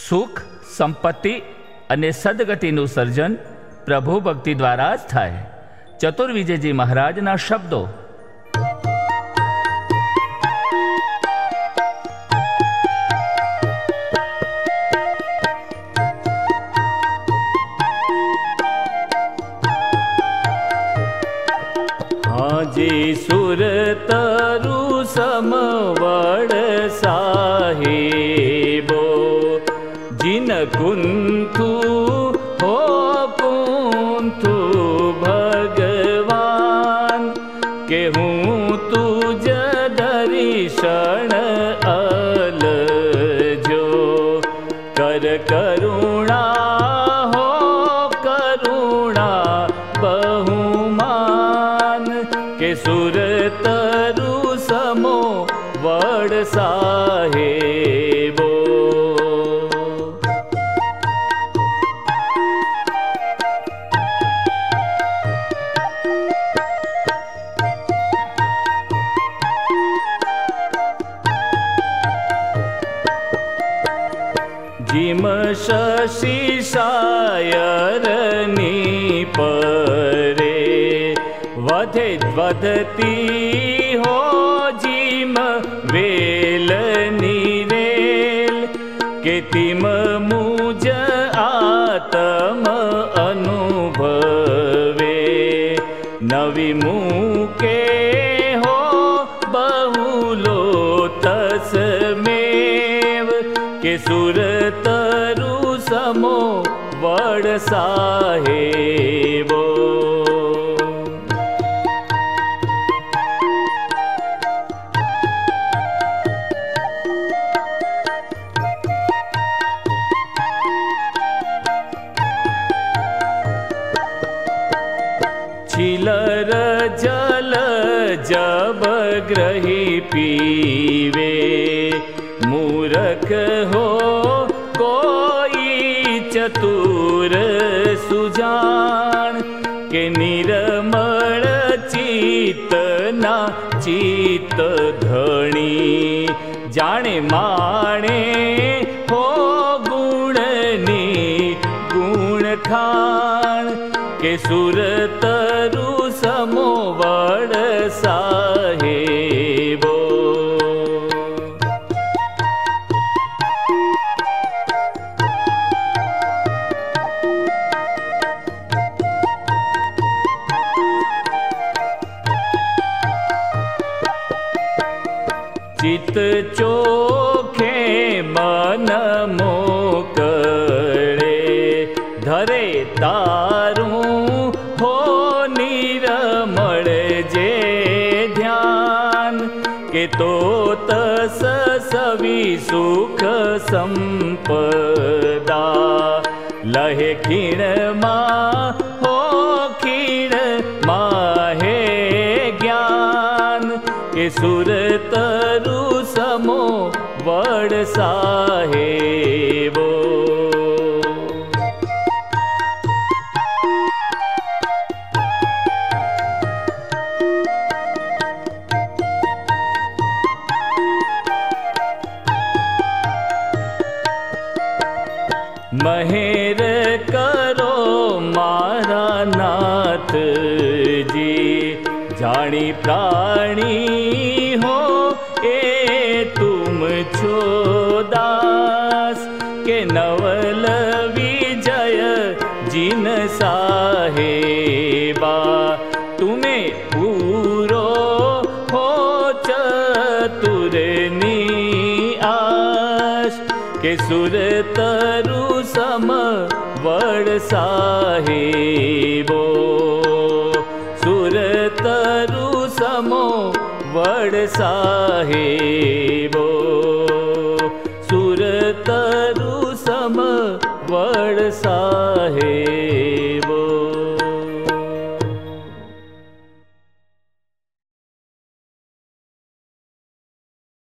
સુખ, સંપત્તિ અને સદગતિનું સર્જન પ્રભુ ભક્તિ દ્વારા જ થાય. ચતુર્વિજયજી મહારાજના શબ્દો. હાજી સુરતરુ સમવડ સાહેબો જીન કુંથુ હો કુંથુ ભગવાન કે હું તુજ દર્શન અલજો કર કરુણા હો કરુણા બહુમાન કે સુરતરુ સમો વડ સાહેબો. જીમ શશી શાયરની પરે વધે વધતી હો જીમ વેલની રેલ કે તિમ મુજ આતમ અનુભવે નવી મૂકે હો બહુલો તસમેવ કે સુરતરુ સમો વડ સાહેબો. छिलर जल जब ग्रही पीवे मूर्ख हो कोई चतुर सुजान के निर्मल चित्तना चित्त धणी जाने माणे हो गुणनी गुण खान के सुरतरु समो वड साहेबो. चित चोखे मन मोकळे धरे तारू हो निरमळ जे ध्यान के तो तस सवी सुख संपदा लहे खीण मा हो खीण माहे ज्ञान के सुरतरु समो वड साहेबो. महेर करो मारा नाथ जी जानी प्राणी हो ए तुम छो दास के नवल विजय जिन साहेबा तुम्हें पूरो हो चतुरनी आश के सुरतरु सम वड साहेबो. सुरतरु समो वड साहेबो. सुरतरु सम वड साहेबो.